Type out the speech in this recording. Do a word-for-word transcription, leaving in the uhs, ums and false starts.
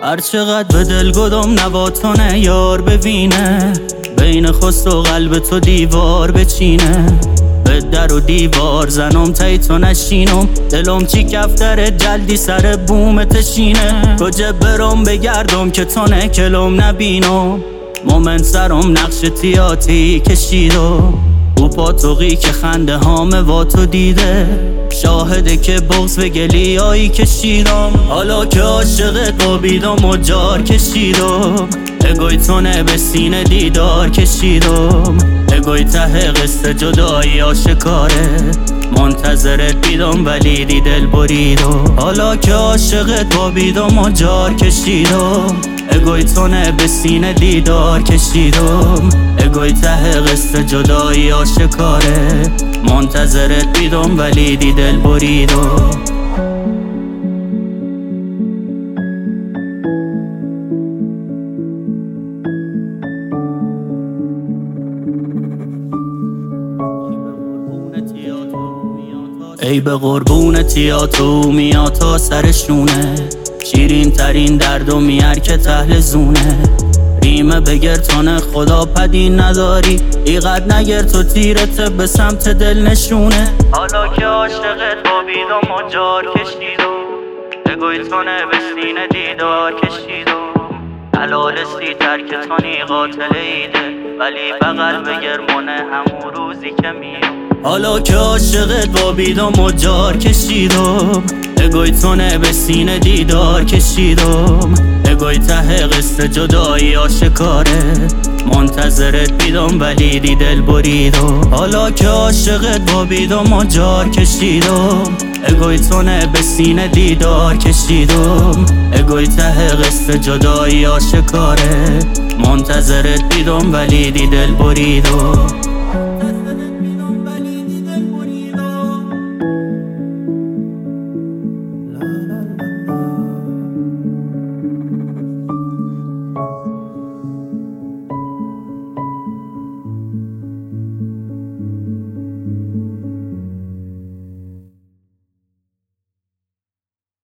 هر چقدر به دل گدم نباتونه یار ببینه، بین خست و قلب تو دیوار بچینه. به در و دیوار زنم تی تو نشینم، دلم چی کفتره جلدی سر بوم تشینه. کجا برم بگردم که تو نکلم نبینم، مومن سرم نقش تیاتی کشیدم. او پاتوقی که خنده هامه با تو دیده، شاهده که بغض به گلیایی کشیدم. حالا که عاشقت قابیدم و جار کشیدم، اگوی تونه به سینه دیدار کشیدم. اگوی ته قصه جدایی آشکاره، منتظرت بیدم ولی دی دل بریدم. حالا که عاشقت قابیدم و جار کشیدم، اگوی تونه به سینه دیدار کشیدم. اگوی ته قصه جدایی آشکاره، منتظرت بیدم ولی دی دل بریدم. ای به قربون تیاتو میاد تا سرشونه، شیرین ترین درد و میار که تهل زونه. ریمه بگر تانه خدا پدی نداری، ایقد نگر تو تیرت به سمت دل نشونه. حالا که عاشقت بابیدم و جار کشیدم، اگوی تونه به سینه دیدار کشیدم. حلال سی ترک تانی قاتل ایده، ولی بغل بگر منه همون روزی که میام. حالا که عاشقت بابیدم و جار کشیدم، اگوی تونه به سینه دیدار کشیدم. اگوی ته قصه جدایی آشکاره، منتظرت بیدم ولی دی دل بریدم. حالا که عاشقت بابیدم و جار کشیدم، اگوی تونه به سینه دیدار کشیدم. اگوی ته قصه جدایی آشکاره، منتظرت بیدم ولی دی دل بریدم.